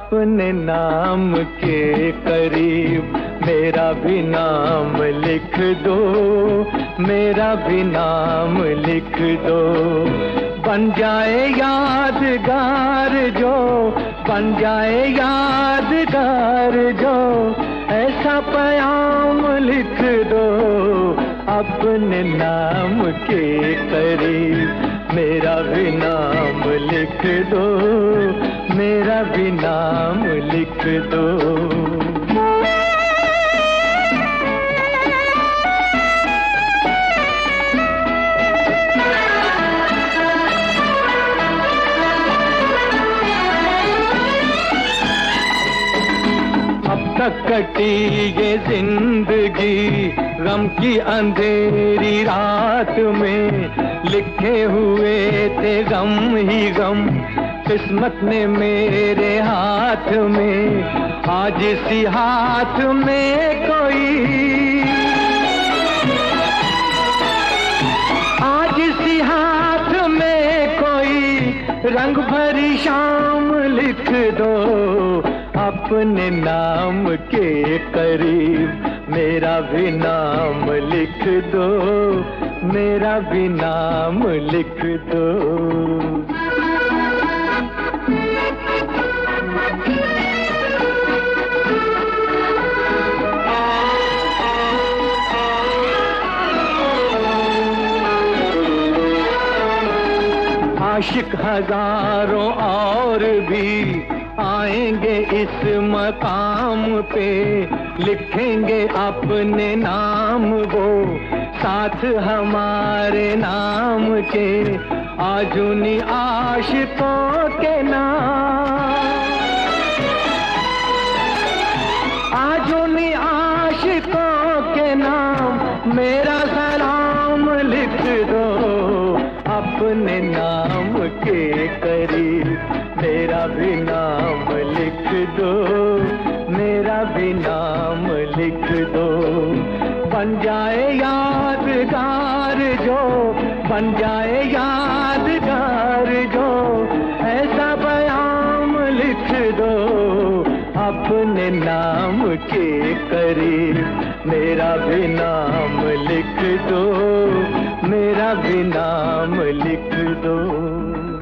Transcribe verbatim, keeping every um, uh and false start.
अपने नाम के करीब मेरा भी नाम लिख दो, मेरा भी नाम लिख दो। बन जाए यादगार जो, बन जाए यादगार जो, ऐसा प्याम लिख दो अपने नाम के करीब मेरा भी नाम लिख दो, मेरा भी नाम लिख दो। तक कटी ये जिंदगी गम की अंधेरी रात में, लिखे हुए थे गम ही गम किस्मत ने मेरे हाथ में। आज इसी हाथ में कोई, आज इसी हाथ में कोई रंग भरी शाम लिख दो अपने नाम के करीब मेरा भी नाम लिख दो, मेरा भी नाम लिख दो। आशिक हजारों और भी आएंगे इस मकाम पे, लिखेंगे अपने नाम वो साथ हमारे नाम के। आज उन्हीं आशिकों के नाम, आज उन्हीं आशिकों के नाम मेरा सलाम लिख दो अपने नाम के करीब मेरा भी नाम लिख दो, मेरा भी नाम लिख दो। बन जाए यादगार जो, बन जाए यादगार जो, ऐसा बयाम लिख दो अपने नाम के करीब मेरा भी नाम लिख दो, मेरा भी नाम लिख दो।